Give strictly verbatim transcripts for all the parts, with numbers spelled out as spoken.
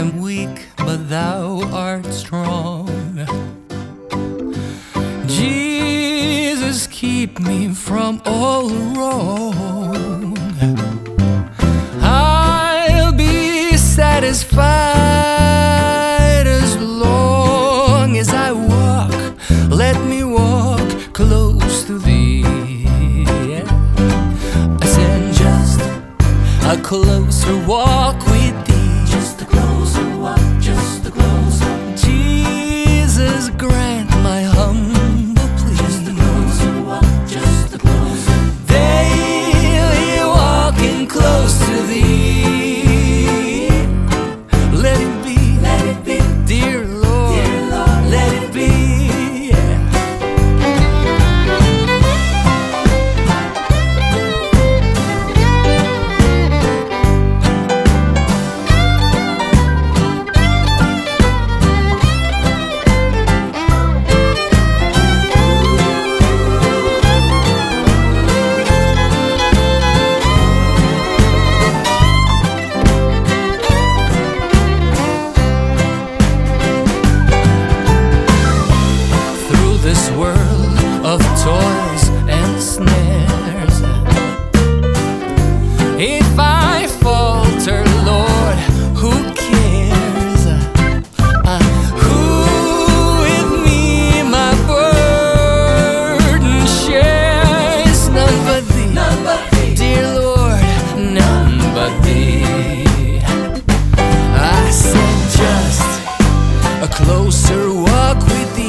am weak, but thou art strong. Jesus, keep me from all wrong. I'll be satisfied as long as I walk. Let me walk close to thee. I said just a closer walk with thee. Just a closer walk, just a closer. Jesus, grant my humble plea. Just a closer walk, just a closer. Daily walking close to thee. Let it be, Let it be, dear Lord, dear Lord, let it be. This world of toys and snares, if I falter, Lord, who cares? Uh, who with me my burden shares? None but thee, none but thee. Dear Lord, none but thee. I said just a closer walk with thee.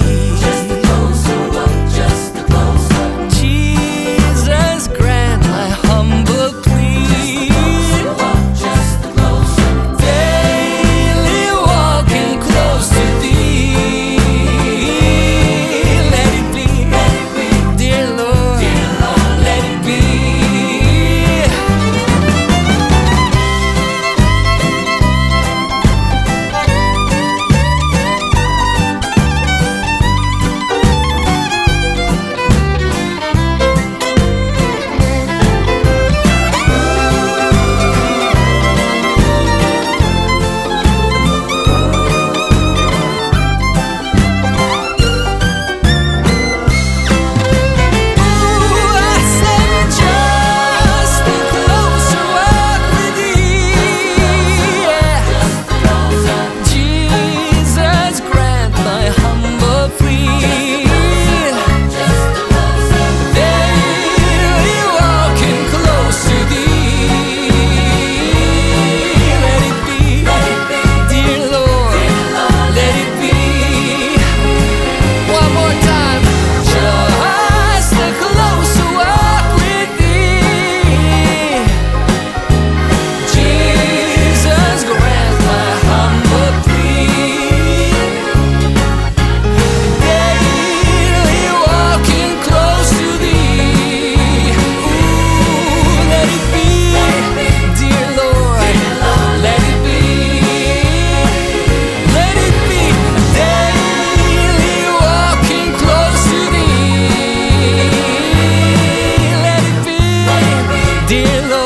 Dear Lord.